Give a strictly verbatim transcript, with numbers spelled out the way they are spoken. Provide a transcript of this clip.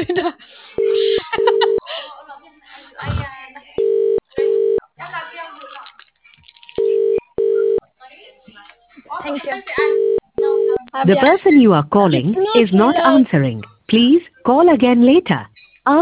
Thank you. The person you are calling is not answering. Please call again later.